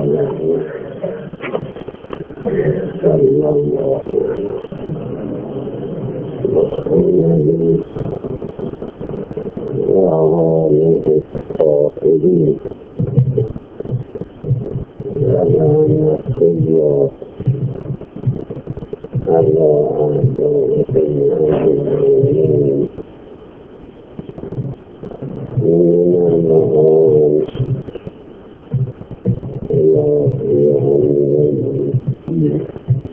صلى الله عليه وآله الطاهرين ولعنة الله على أعدائهم أجمعين من الآن إلى يوم الدين.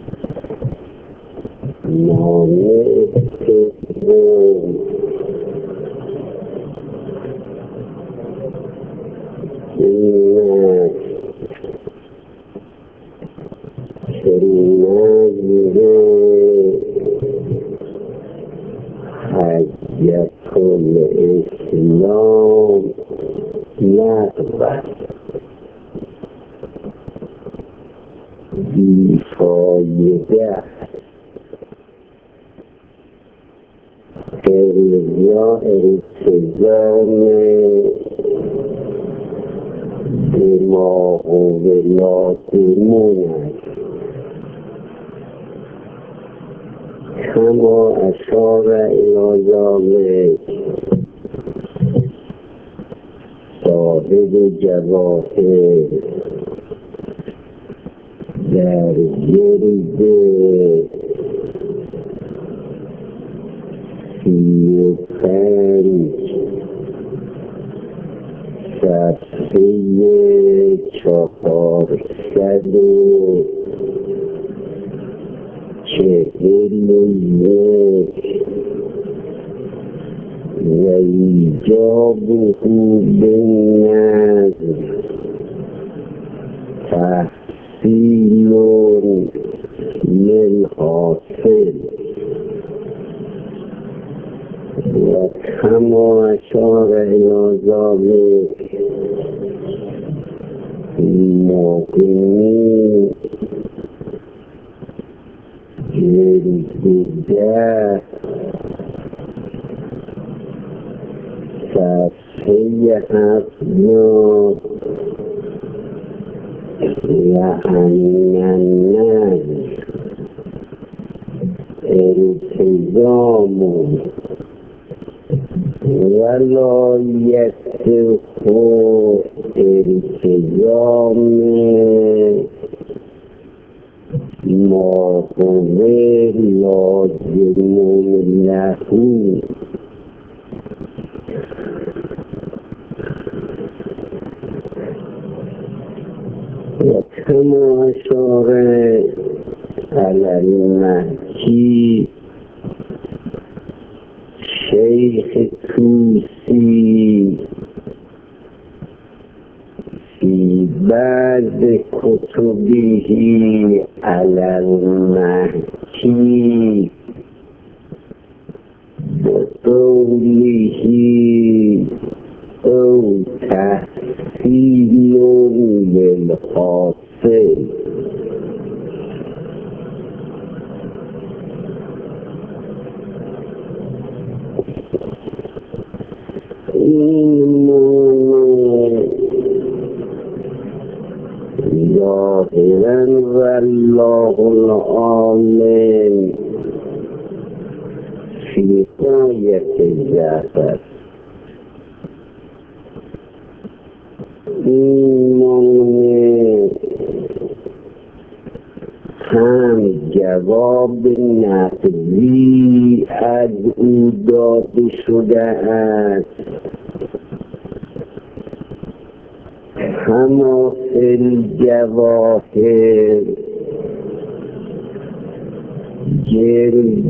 حجة الإسلام نقبل بیفایده ارجاع التزام دماغ و ولادمون است کما اشار الی ذلک صاحب جواهر در جلد 35 صفحه 441 و ایجابه بالنظم تحصیل للحاصل و کما اشار الی ذلک مقیمی جلد 10 صفحه 70 لأن النظم التزام ولا يصح التزام ما هو لازم له وكما أشار على المهدي شيخ توسی في بعض كتبه على المهدي بقوله أو تحصيل للحاصل ظاهرا والله العالم في غاية الزهر هم جواب نقضی از او داده شده است کما فی الجواهر جلد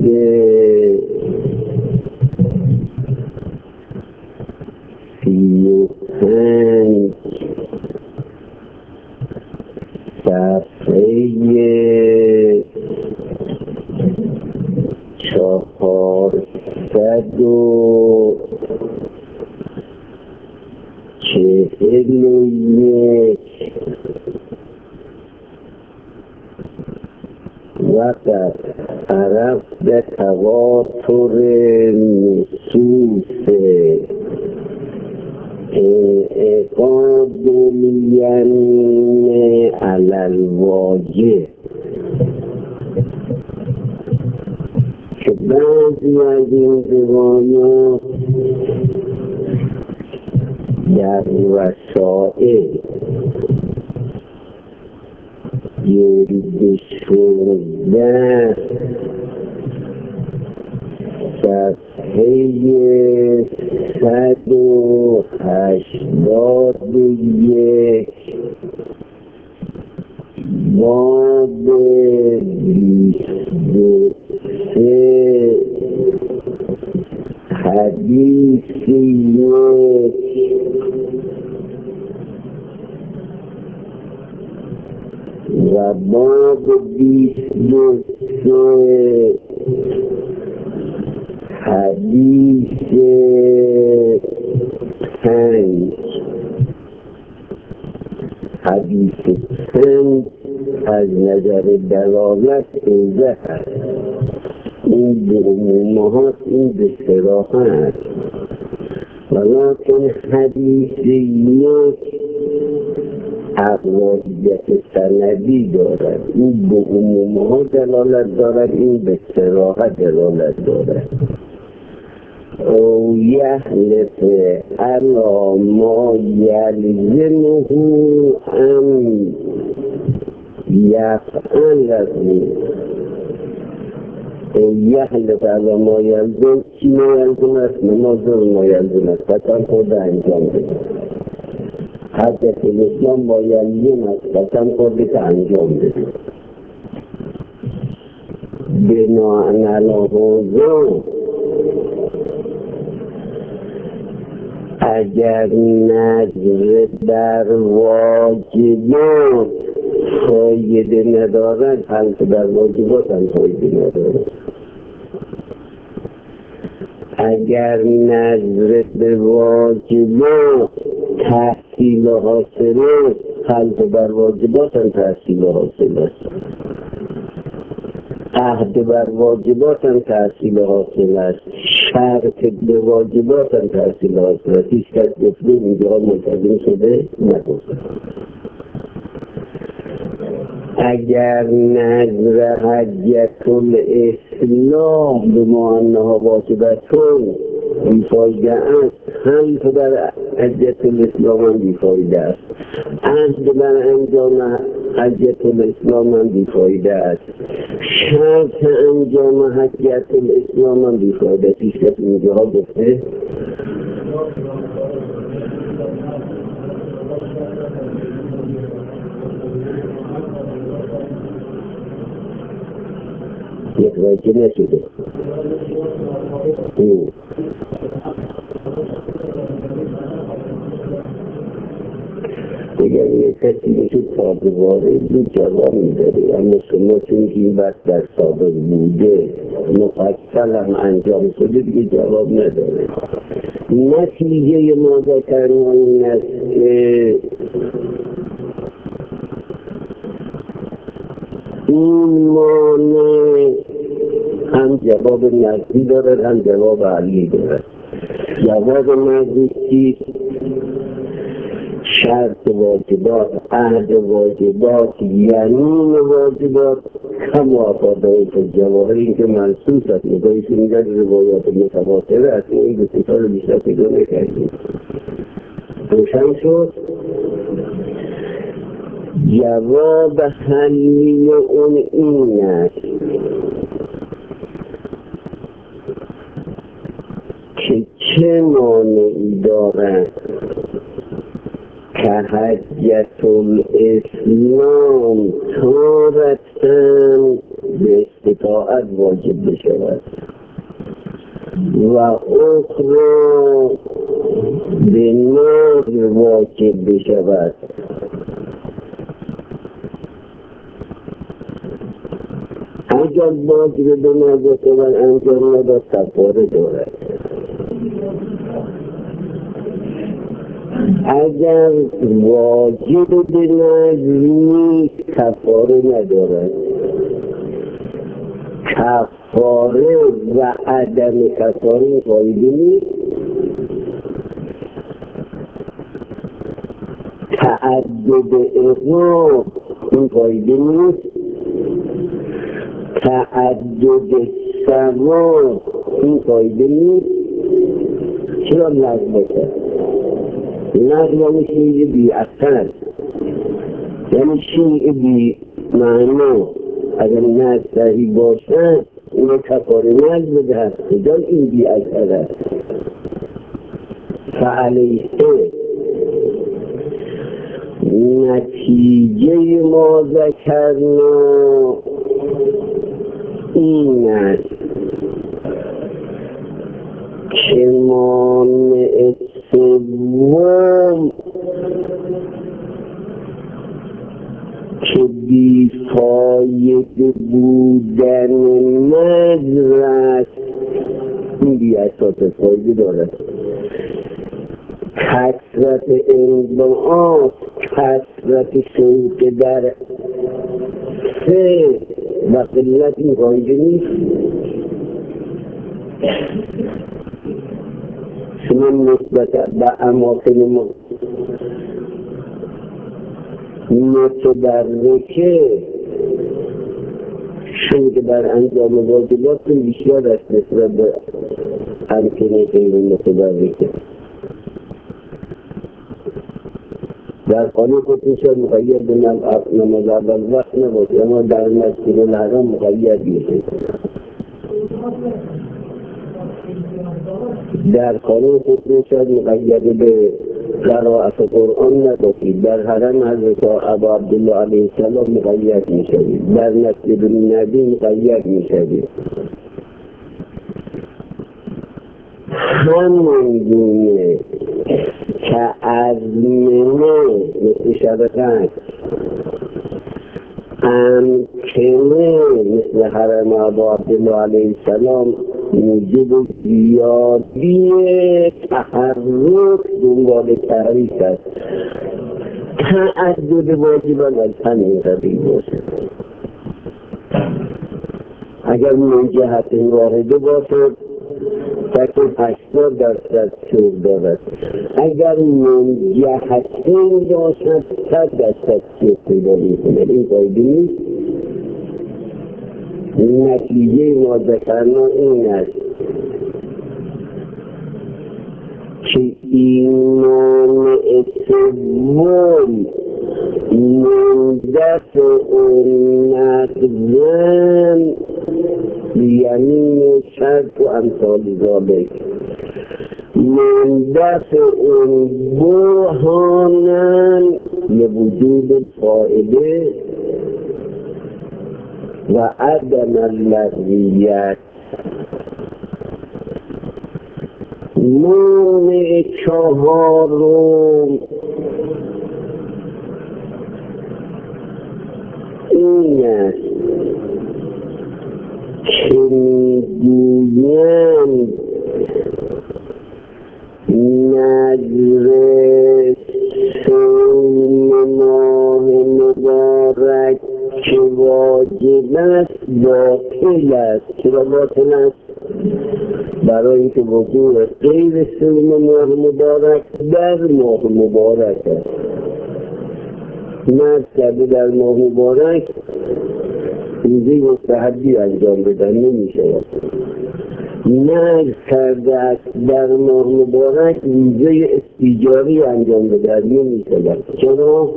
35 صفحه 441 وقد عرفت تواتر نصوص انعقاد اليمين الواجه که بعضی از این روایات در وسائل جلد 16 صفحه 181 باب 23 حدیث 1 و باب 23 حدیث 5 حدیث 5 از نظر دلالت اوضح هست. این به عمومات، این به صراحت، ولیکن حدیث 1 اقوالیت سندی دارد. این به عمومها دلالت دارد، این به صراحت دلالت دارد. او یحلف علی ما یلزمه ام یفعله او یحلف علی ما یلزم. چی ما یلزم است؟ نماز ما یلزم است، قسم خورده انجام بده. حضرت الاسلام ما یلزم است، قسم خورده که انجام بده. بناءً علی هذا اگر نظر در واجبات فایده ندارد، حلق در واجبات هم فایده ندارد. اگر نظر به واجبات تحصیل حاصل است، حلق در واجبات هم تحصیل حاصل است. عهد بر واجبات هم تحصیل حاصل است. شرط به واجبات هم تحصیل حاصل است. هیچ کس گفته اینجا ملتزم شده نگفته. اگر نظر حجت الاسلام به ما انها واجبتون بیفایده است، هم در حجت الاسلام هم بیفایده است. عهد بر انجام حجت الاسلام هم بیفایده است. شرط انجام حجت الاسلام هم بیفایده است. هیچ کس اینجا گفته متوجه نشده. دیگر یک کسی میشه تابواره دو جواب میداره، اما شما چون که این وقت در سابق بوده مفصل هم انجام شده دیگه جواب نداره. نتیجه ما ذکرنا این است که این مانع هم جواب نزدی دارد، هم جواب علی دارد. جواب نزدی شرط واجبات، عهد واجبات، یمین واجبات کما افاده که جواهر این که منصوص است. نگاهی میگه روایات متواتره است. این به سفر بیشتر پیدا نکردیم. روشن شد. جواب حلی اون این است که چه مانعی دارد که حجت الاسلام تارتاً به استطاعت واجب بشود و اخرى به نظر واجب بشود. اگر واجب به نظر شود انجام نداد کفاره دارد. اگر واجب به نظر نیست کفاره ندارد. کفاره و عدم کفاره فایده نیست. تعدد اقرار این فایده نیست، تعدد سوا این فایده نیست. چرا لغو بکرد؟ لغو یعنی شیء بی اثر، یعنی شیء بی معنا. اگر نزد صحیح باشد اونو کفاره نزد بدهد، کجا این بی اثر است؟ فعلیه نتیجه ما ذکرنا این است که مانع سوم که بیفایده بودن نظر است، این بی اساس فایده دارد. کثرت انبعاث، کثرت شوق در سه و قلت این فایده نیست. شما نسبت به اماکن متبرکه شوق در انجام واجبات بیشتر است نسبت به امکن غیر متبرکه. در قانون خود میشد مقید به نماز اول وقت نباشه، اما در مسجد الحرام مقید میشه. در قانون خود میشد مقید به قرائت قرآن نباشید. در حرم حضرت ابا عبدالله علیه السلام مقید میشدید، در مسجد النبی مقید میشدید. همون گونه که ازمنه مثل شبکت، امکنه مثل حرم ابا عبدالله علیه السلام موجب زیادی تحرک دنبال تحریک است. تعدد واجبان از همین قبیل باشه. اگر من جهت واحده باشد تکن 80% شوق دارد، اگر من جهتین باشد 100% شوق پیدا می‌کند. این فایده نیست. نتیجه ما ذکرنا این است که ایمان سوم من دفع نقضن بیمین شرط و امثال ذالک، من دفع برهانن لوجود فائده و عدم اللغویت. مانع چهارم این است که میگویند نظر صوم ماه مبارک که واجب است باطل است. چرا باطل است؟ برای اینکه وقوع غیر صوم ماه مبارک در ماه مبارک است. نظر کرده در ماه مبارک روزه مستحبی انجام بدن نمیشه. نظر کرده است در ماه مبارک روزه استیجاری انجام بدن نمیشه. چرا؟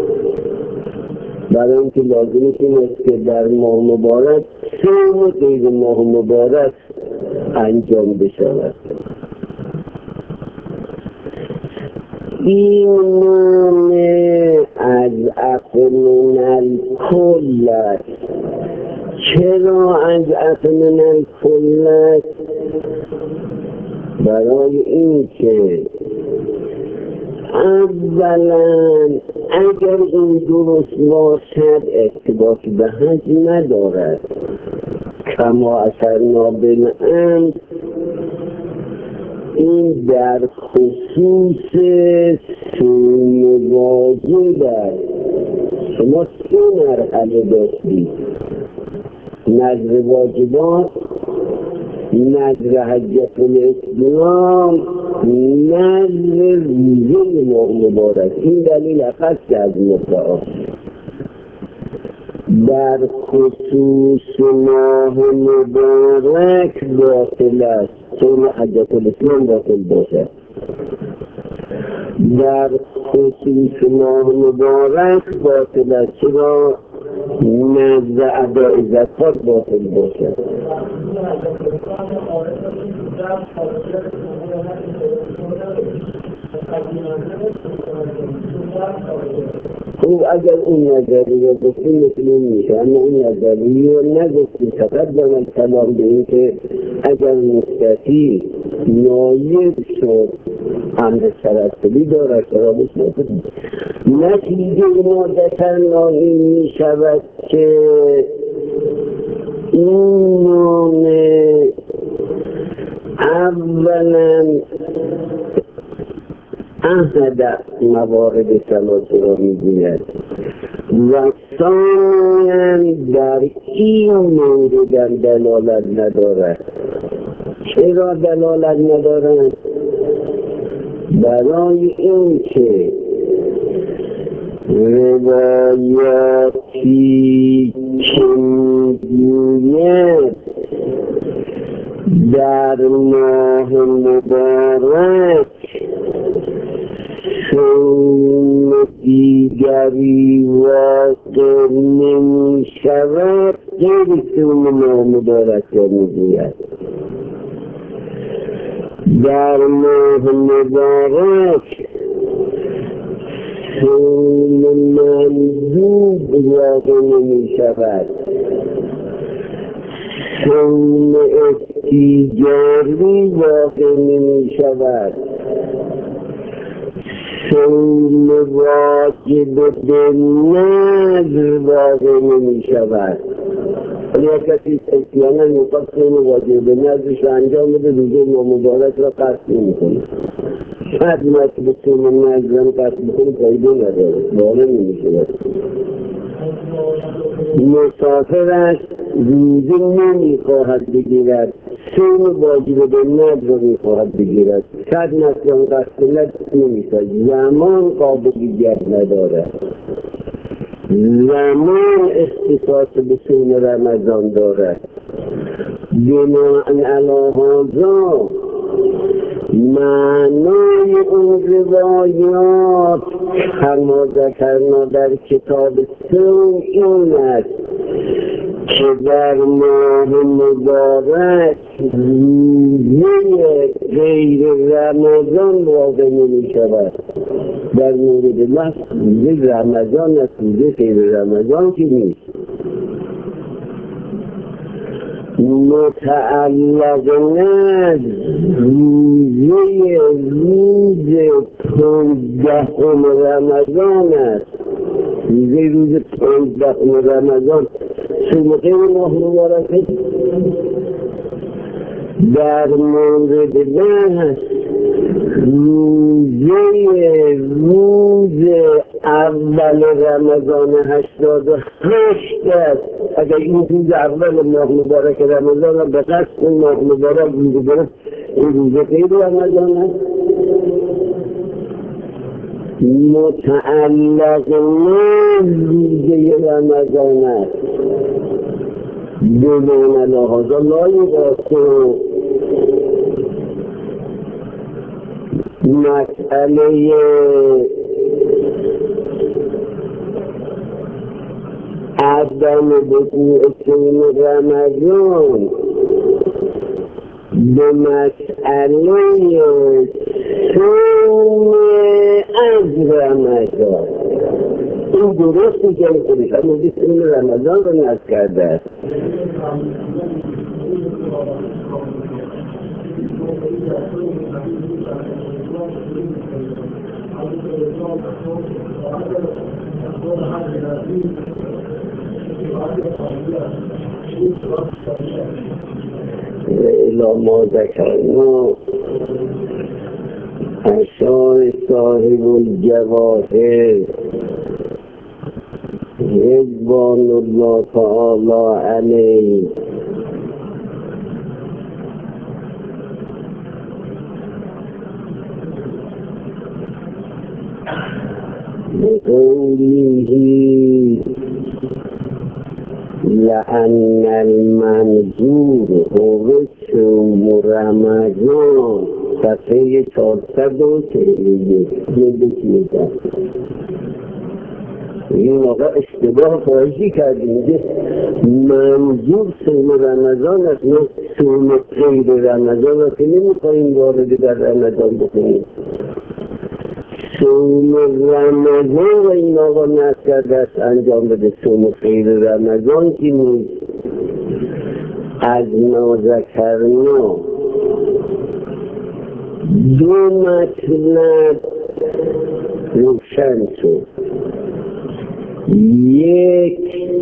برای اینکه لازمه که در ماه مبارک صوم غیر ماه مبارک انجام بشود. این مانع از من الکل است. چرا از من الکل است؟ برای این که اولا اگر این درست باشد ارتباط به حج ندارد. کما اثرنا بالامر این در خصوص صوم واجب است. شما 3 مرحله داشتید: نذر واجبات، نذر حجة الاسلام نظر روزه ماه مبارک. این دلیل اخص از مدعا در خصوص ماه مبارک باطل است، چون حجت الاسلام باطل باشد. در خصوص ماه مبارک باطل است، چرا نزد اداء زکات باطل باشد. خب اگر اون نظریه گفتیم مثل میشه، اما اون نظریه نگفتیم. فقط دارم کلام به این که اگر مستطیع نایب شد امر ترتبی دارد خرابش نکنیم. نتیجه ما دکرنا این می شود که این اولا احد موارد ثلاثه را میگوید و ثانیاً در این مورد دلالت ندارد. چرا دلالت ندارد؟ برای این که روایاتی که میگوید در ماه مبارک صوم دیگری واقع نمی شود غیر صوم ماه مبارک را میگوید. در ماه مبارک صوم مندوب واقع نمی شود، صوم استیجاری واقع نمی شود، صوم واجب به نذر واقع نمی شود. یا کسی احیانا میخواد صوم واجب به نذرش انجام بده، روزه ماه مبارک را قصد نمی‌کنه. شاید به صوم نذر قصد بکنه فایده نداره، واقع نمی‌شود. مسافر است، روزه نمیخواهد بگیرد، صوم واجب به نذر را میخواهد بگیرد. شاید مثلا قصد نمی‌شود، زمان قابلیت ندارد، زمان اختصاص به صوم رمضان دارد. بناء علی هذا معنای اون روایات کما ذکرنا در کتاب صوم این است که در ماه مبارک روزه غیر رمضان واقع نمی شود. در مورد محض روزه رمضان است، روزه غیر رمضان که نیست. متعلق نز روزه روز 15 رمضان است، روز 15 رمضان صوم غیر ماه مبارک. در مورد بحث روز اول رمضان 88 است. اگر این روز اول ماه مبارک رمضان را به قصد ماه مبارک روزه گرفت، این روزه غیر رمضان است. متعلق روزه رمضان است. بنابراین لحاظا لایقاسته مسئله عدم وقوع صوم رمضان به مسئله صوم از رمضان. این درست میگه خودش، اما صوم رمضان رو نصب کرده است. الا ما ذکرنا اشار صاحب الجواهر رضوان الله تعالی علیه قوله لأن المنظور هو صوم رمضان صفحه 441 این آقا اشتباه فارسی کردیم. میگه منظور صوم رمضان است، نه صوم غیر رمضان است که نمیخواییم وارد در رمضان بکنیم. صوم رمضان و این آقا نصر دست انجام بده، صوم غیر رمضان که نیست. از ما ذکرنا دو مطلب روشن شد. یک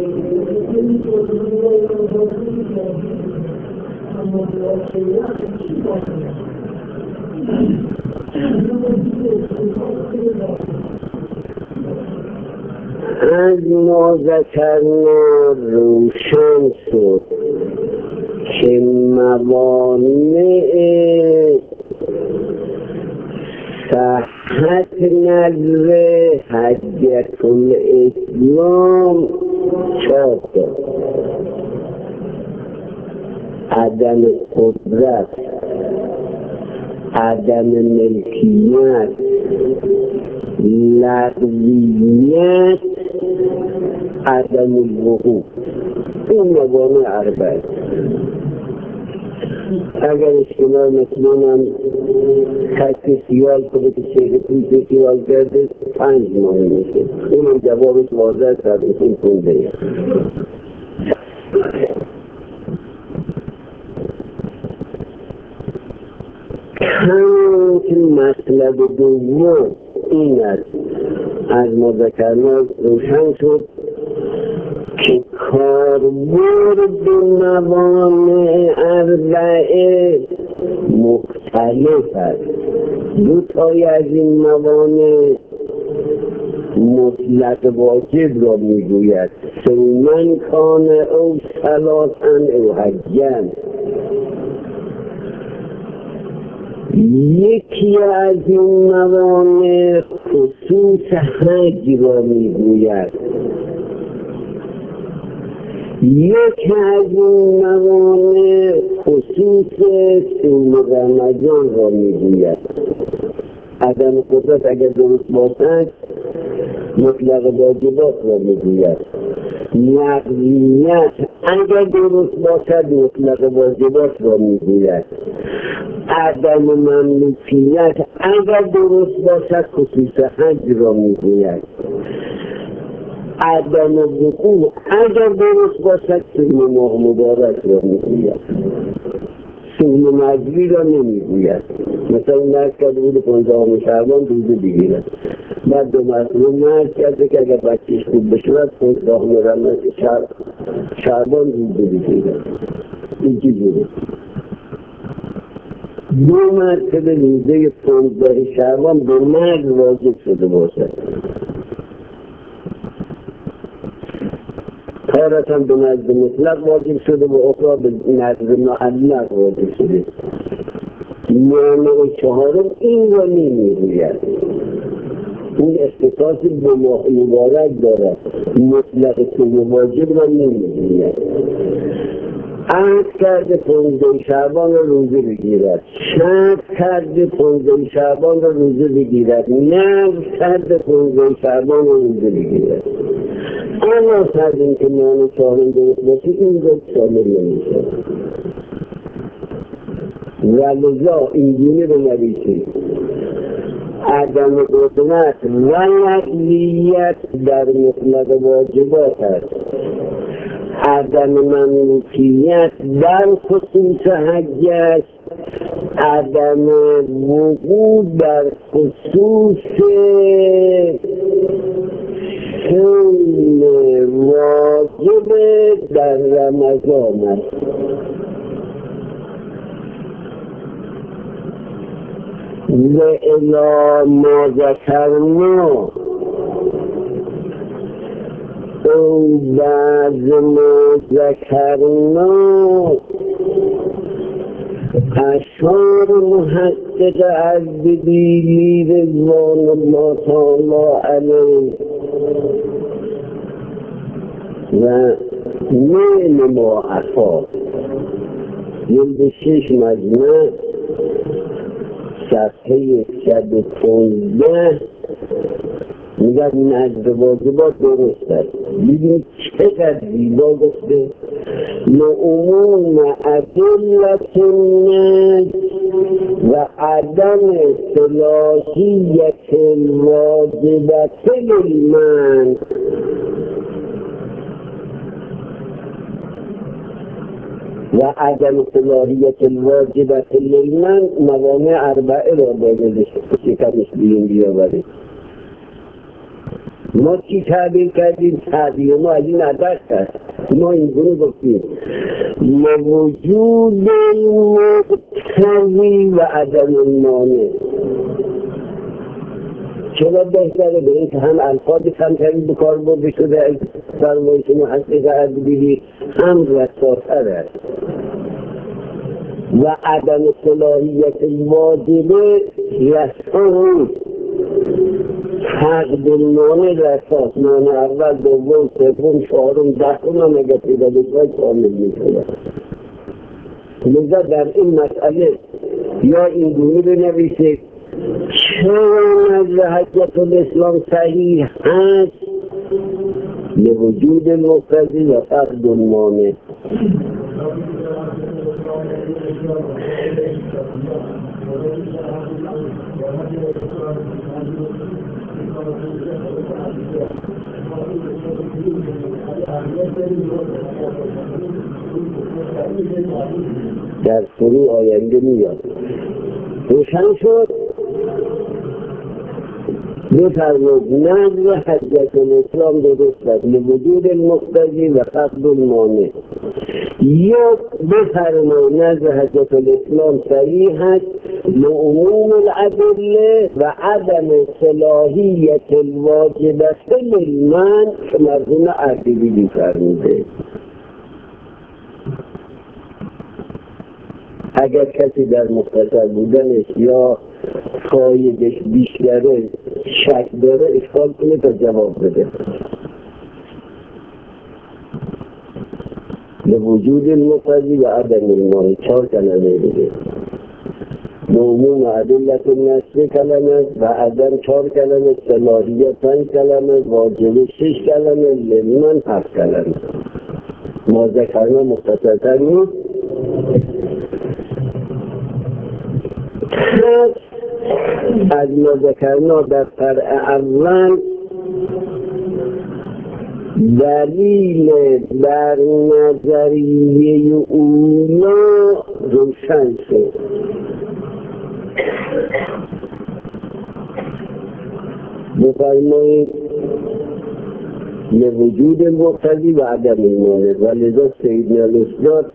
از ما ذکرنا روشن شد که موانع صحت نظر حجت الاسلام چهار تا: عدم قدرت، عدم ملکیت، لغویت، عدم الوقوع. این موانع اربعه. اگر اشتباه مثلونم کسی سیال کنه که شیخ توی سیال کرده 5 ماه میشه. اونم جوابش واضح سربسون کنده. همون که مطلب دوم این است از مذکرنا روشن شد که کاربرد موانع اربعه مختلف است. دو تای از این موانع مطلق واجب را میگوید: صومن کان او صلاتن او حجن. یکی از این موانع خصوص حج را میگوید. یک از این موانع خصوص صوم رمضان را میگوید. عدم قدرت اگر درست باشد مطلق واجبات را میگوید. لغویت اگر درست باشد مطلق واجبات را میگوید. عدم مملوکیت اگر درست باشد خصوص حج را میگوید. عدم وقوع اگر درست باشد صوم ماه مبارک را میگوید. صوم نذری را نمیگوید. مثلا مرد کرده بود 15 شعبان روزه بگیرد، بعد دو مسئله مرد کرده که اگر بچهش خوب بشود 15 شعبان روزه بگیرد. این چی بوده؟ دو مرتبه روزه 15 شعبان به مرد واجب شده باشد. تارت هم به نزد مطلق واجب شده و اخرى به نزد معلق واجب شده. مانع چهارم این را نمیگوید. این اختصاصی به ماه مبارک دارد، مطلق صوم واجب را نمیگوید. عهد کرده 15 شعبان را روزه بگیرد، شرط کرده 15 شعبان را روزه بگیرد، نذر کرده 15 شعبان را روزه بگیرد. اما فرض این که مانع چهارم درست باشه این را شامل نمیشه. ولذا اینگونه به نویسید: عدم قدرت و لغویت در مطلق واجبات است. عدم مملوکیت در خصوص حج است. عدم وقوع در خصوص صوم واجب در رمضان است. لئلا ما ذکرنا او بعض ما ذکرنا اشعار محقق اردبیلی رضوان الله تعالی علیه و نعم معفا جلد 6 مجمع صفحه 115 میگه نجد واجبات درست است. ببینید چقدر زیبا گفته لعموم ادلت النجد و عدم صلاحیت الواجبت للمنع و عدم صلاحیت الواجبت للمنع موانع اربعه را باید شکمش بیاوریم. ما چی تعبیر کردیم؟ تعبیر ما از این عدد هست. ما اینجوری گفتیم لوجود مقتضی و عدم المانع. چرا بهتره؟ به این که هم الفاظ کمتری به کار برده شده از فرمایش محقق اردبیلی، هم رساتر است و عدم صلاحیت واجبه رسان حق بالمانع رساس مانع اول دوم سوم چهارم دهم هم اگر پیدا بشود کامل میشود. لذا در این مسئله یا این گونه بنویسید چرا نزد حجت الاسلام صحیح هست لوجود مقتضی و فقد المانع. در فرو آینده میاد روشن شد. بفرمود نزد حجت الاسلام درست است لوجود المقتضی و فقد المانع. یا بفرمود نزد حجت الاسلام صحیح است لعموم الادله و عدم صلاحیت الواجبت للمنع که مرحوم اردبیلی فرموده. اگر کسی در مختصر بودنش یا فایدش بیشتره شک داره اشکال کنه تا جواب بده. به وجود المقتضی و عدم المانع 4 کلمه دیگه. عموم ادلت النص کلمه و عدم 4 کلمه، صلاحیت 5 کلمه، واجب 6 کلمه، لمن 7 کلمه. ما ذکرنا مختصرتر نیست. از ما ذکرنا در فرع اول دلیل بر نظریه اولا روشن شد. بفرمایید لوجود مقتضی و عدم المانع و لذا سیدنا الاستاد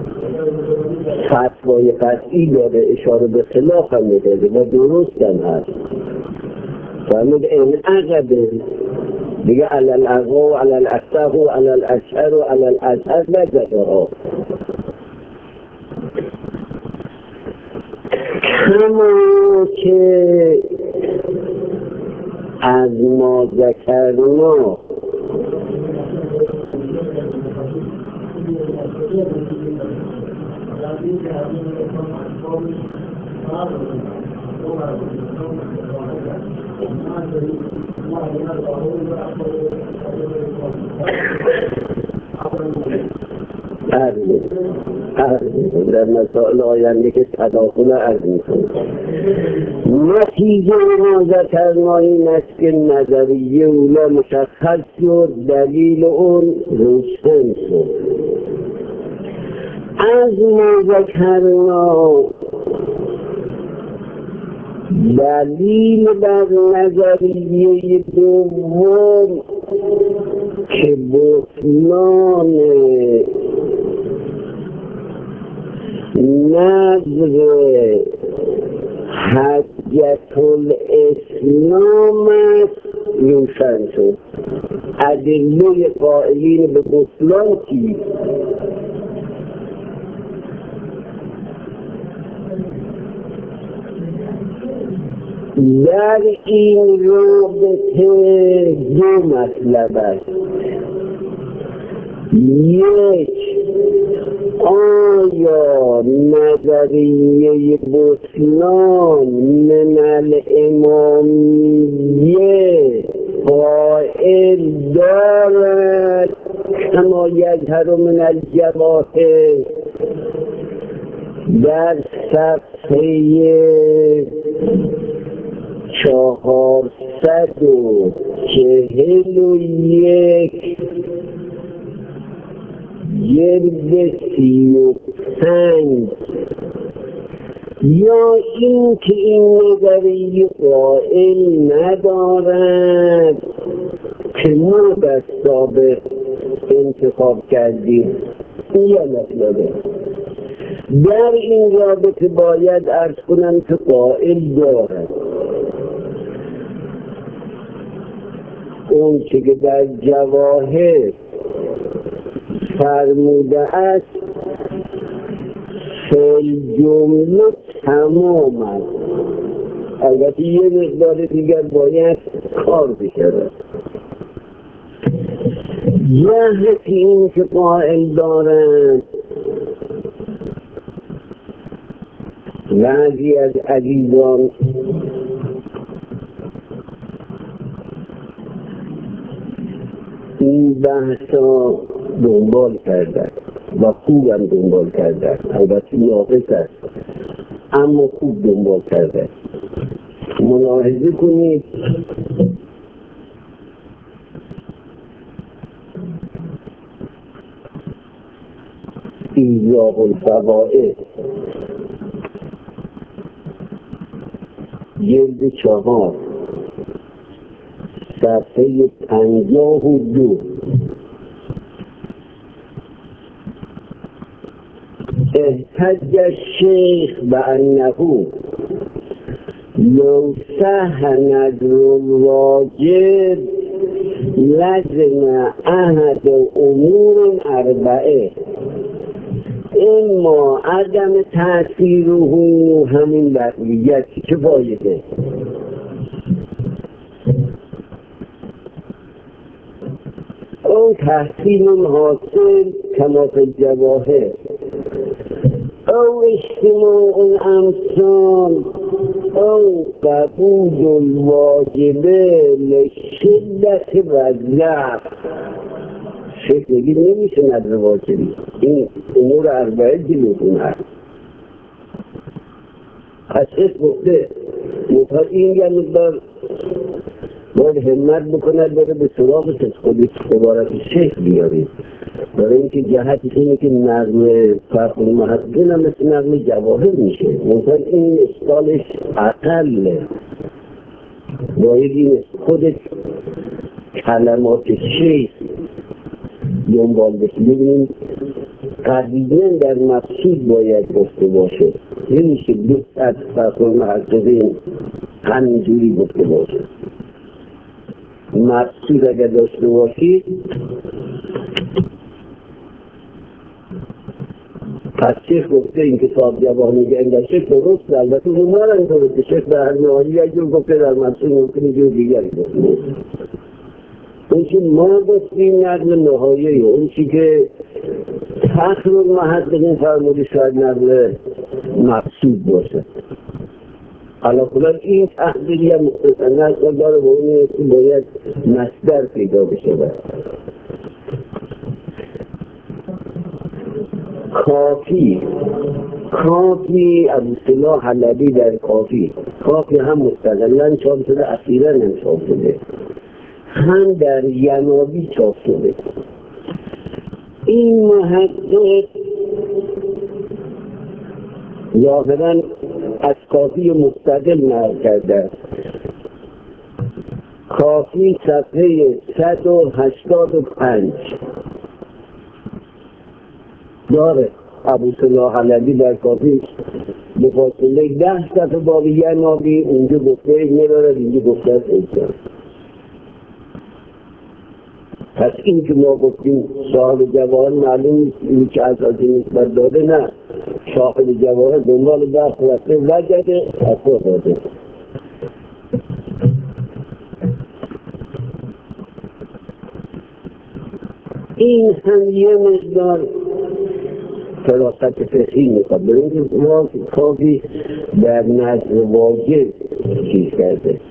فتوای قطعی داده، اشاره به خلاف هم میداده و درست هم هست. فرمود این عقبه دیگه علی الاقوا و علی الاصح و علی الاشهر و علی الازهر نزده ها. کما که از ما ذکرنا در مسائل آینده که تداخل عرض میکنه. نتیجه ما ذکرنا این است که نظریه اولا مشخص شد، دلیل اون روشن شد. از ما ذکرنا دلیل بر نظریه دوم که بطلان نظر حجت الاسلام است روشن شد. ادله قائلین به بطلان چیست؟ در این رابطه دو مطلب است. یک، آیا نظریه بطلان من الامامیه قائل دارد کما یظهر من الجواهر در صفحه 441 جلد 35، یا این که این نظریه قائل ندارد که ما در سابق انتخاب کردیم. یا مطلبه در این رابطه باید عرض کنم که قائل دارد. اون چه که در جواهر فرموده است فی جمله تمام است. البته یه مقدار دیگر باید کار بشود. جهت این که قائل دارند بعضی از عزیزان این بحثا دنبال کردن و خوب هم دنبال کردن، البته ناقص است اما خوب دنبال کردن. ملاحظه کنید ایضاح الفوائد جلد 4 صفحه 52 احتج الشیخ بأنه لو صح نذر الواجب لزم احد امور اربعه، اما عدم تأثیره همین بقیتی که فایده. او تحصیل حاصل کما فی الجواهر، او اجتماع الامثال، او قبول الواجب لشدت و ضعف. شیخ بگید نمیشه نظر واجبی، این امور اربعه جلوتون هست. از شیخ گفته مطمئن این یه مقدار باید همت بکند بره به سراغ خودی عبارت شیخ بیارید، برای اینکه جهتش اینه که نقل فرق المحققین هم مثل نقل جواهر میشه. مطمئن این اشکالش اقله، باید این خود کلمات شیخ دنبال بشه. ببینیم قدیدن در مقصود باید گفته باشه، نمیشه دوست از فرق المحققین همینجوری گفته باشه. مقصود اگر داشته باشید پس شیخ گفته این کتاب جواب میگه انگار شیخ درست، البته اون مارن درسته. شیخ در نهایی یک جور گفته، در مقصود ممکن یه جور دیگری گفته. اون چی ما گفتیم نقل نهایی، اون چی که فخر المحققین فرموده شاید نقل مقصود باشه. علاقلا این تحقیقی هم مختصر نقل داره و اون که باید مصدر پیدا بشه. کافی ابوالصلاح حلبی در کافی هم مستقلاً چاپ شده، اخیراً هم چاپ شده، هم در ینابی چاپ شده. این محقق ظاهراً از کافی مستقل نقل کرده. کافی صفحه 185 داره. ابوالصلاح حلبی در کافی به فاصله 10 صفحه باب ینابی اونجا گفته ندارد، اینجا گفته است ایجاد. پس این که ما گفتیم صاحب جواهر معلوم این که اساسی نسبت داده، نه، صاحب جواهر دنبال بحث رفته وجده اصلا داده. این هم یه مقدار فراست فقهی میخواد، برای کافی در نظر واجب چیز کرده،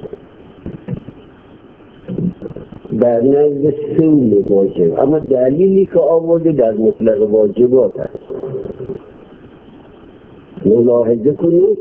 در نظر سول واجب، اما دلیلی که آورده در مطلق واجبات هست. ملاحظه کنید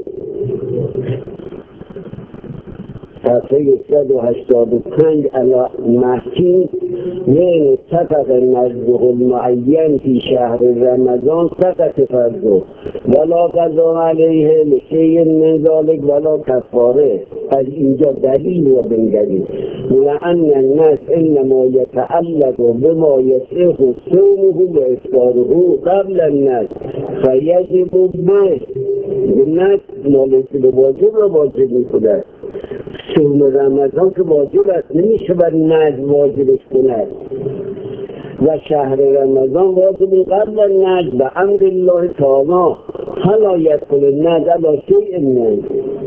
صفحه 185 علی محکین من اتفق نزده المعین فی شهر رمضان فقط فرضه ولا قضا علیه لشیء من ذلک ولا کفاره. از اینجا دلیل رو بنگرید لأن الناس انما يتعلق بما يصح صومه وافطاره قبل الناس فیجب به الناس مالک به واجب را واجب می‌کند. صوم رمضان که واجب است نمیشه بر نذر واجبش کند و شهر رمضان واجب قبل النذر به امر الله تعالی حالا یدخل النذر علی شیء من.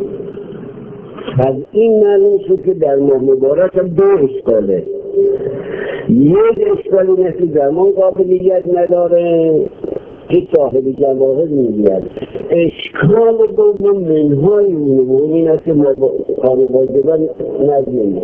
از این معلوم شد که در ماه مبارک هم دو اشکاله. یک اشکال اینه که زمان قابلیت نداره که صاحب جواهر میگوید. اشکال دوم منهای اون این است که کار واجبان نظمی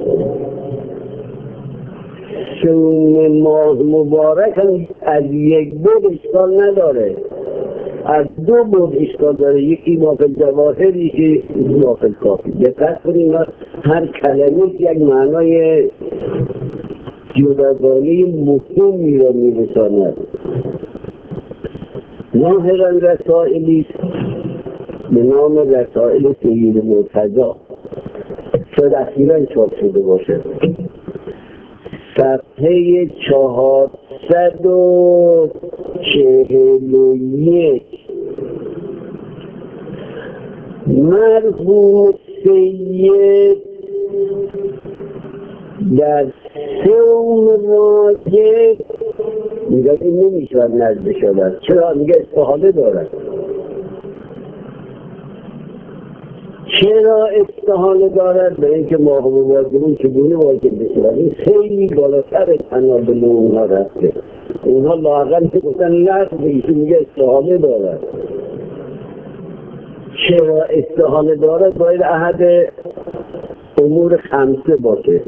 صوم ماه مبارک هم از یک بود اشکال نداره، از دو بود اشکال داره، یکی مافل جواهر یکی مافل کافی. دقت کنیم هر کلمه یک معنای جداگانه مفهومی را میرساند. ظاهرا رسائلی به نام رسائل سید مرتضی شاید اخیراً چاپ شده باشه، صفحه 441 مرحوم سید در صوم واجب میگه این نمیشود نزد شدن. چرا؟ میگه استحاله دارد. چرا استحاله دارد؟ به اینکه ماه واجبون چگونه واجب بشود. این خیلی بالاتر تنابل اونها رفته. اونها لااقل که گفتن نزد ایشون میگه استحاله دارد. چرا استحاله دارد؟ باید احد امور خمسه باشه.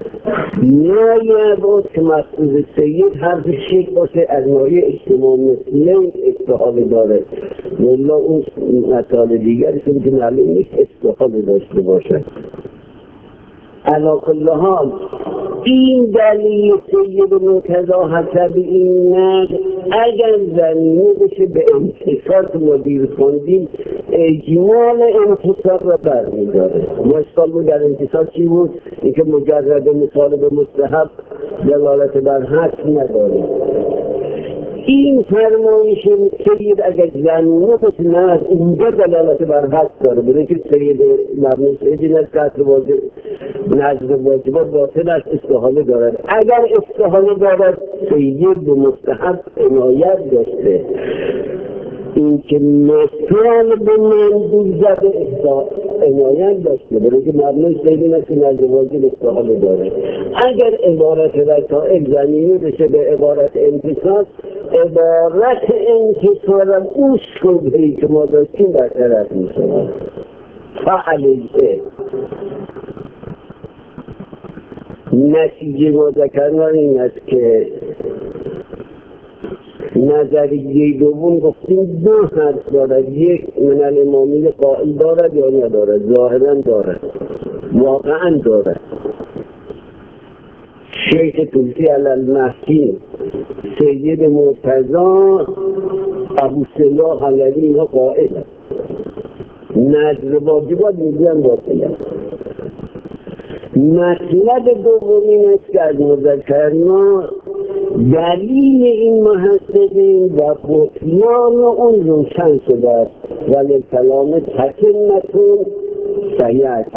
نه باید که مقصود سید حرف شک باشه از نوعی اجتماع مثلین استحاله داره، والله اون مسائل دیگری که معلوم نیست استحاله داشته باشه. علی کل حال این دلیل سید مرتضی حسب این نقل اگر زمینه بشه به انتصار که مدیر کندیم اجمال انتصار را برمیداره. مشکل بود در انتصار چی بود؟ اینکه مجرد مثال به مستحب دلالت بر حد نداره. این فرمایش سید اگر زمینه بشه نه از اونجا دلالت بر حد داره، برای که سید مبنی سید نزد واجب نزد واجبات باطل است استحاله دارد. اگر استحاله دارد سید به مستحب عنایت داشته، این که مثال به منظور زده عنایت داشته، برای که مبنی سید نزد واجب استحاله داره. اگر عبارت رسائل زمینه بشه به عبارت انتصال، عبارت انتصال اون شبهی که ما داشتیم در طرف می شود. فعلیه نتیجه ما ذکرنا این است که نظریه دوم گفتیم دو حرف دارد، یک من الامامی قائل دارد یا ندارد، ظاهرا دارد، واقعا دارد. شیخ طوسی علی المحکین، سید مرتضی، ابو صلاح حلبی اینا قائل است. نظر واجبات میگن باطل است. مطلب دومی است که از مذکرنا دلیل این محسدین و بطلان اون روشن شده است ولی کلام تکمتون صحیح است.